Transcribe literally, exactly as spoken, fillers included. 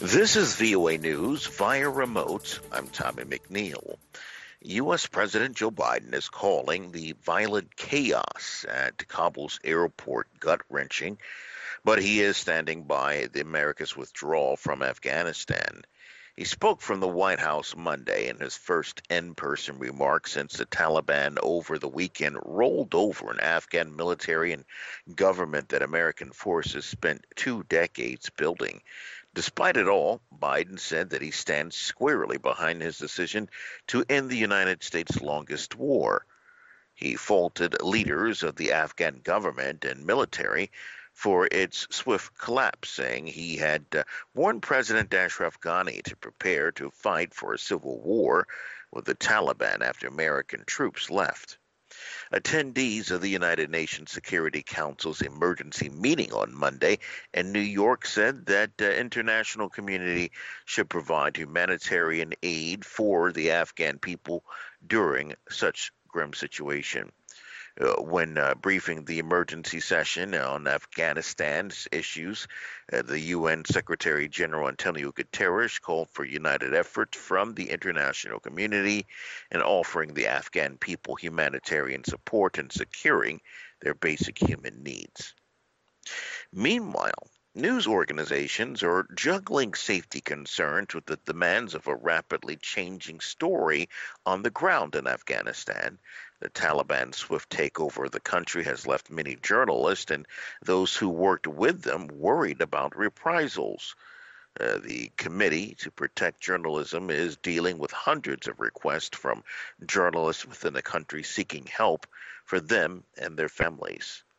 This is V O A News via remote. I'm Tommy McNeil. U S. President Joe Biden is calling the violent chaos at Kabul's airport gut-wrenching, but he is standing by the America's withdrawal from Afghanistan. He spoke from the White House Monday in his first in-person remarks since the Taliban over the weekend rolled over an Afghan military and government that American forces spent two decades building. Despite it all, Biden said that he stands squarely behind his decision to end the United States' longest war. He faulted leaders of the Afghan government and military for its swift collapse, saying he had uh, warned President Ashraf Ghani to prepare to fight for a civil war with the Taliban after American troops left. Attendees of the United Nations Security Council's emergency meeting on Monday in New York said that the international community should provide humanitarian aid for the Afghan people during such grim situation. Uh, when uh, briefing the emergency session on Afghanistan's issues, uh, the U N Secretary General Antonio Guterres called for united effort from the international community in offering the Afghan people humanitarian support and securing their basic human needs. Meanwhile, news organizations are juggling safety concerns with the demands of a rapidly changing story on the ground in Afghanistan. The Taliban's swift takeover of the country has left many journalists and those who worked with them worried about reprisals. Uh, the Committee to Protect Journalism is dealing with hundreds of requests from journalists within the country seeking help for them and their families.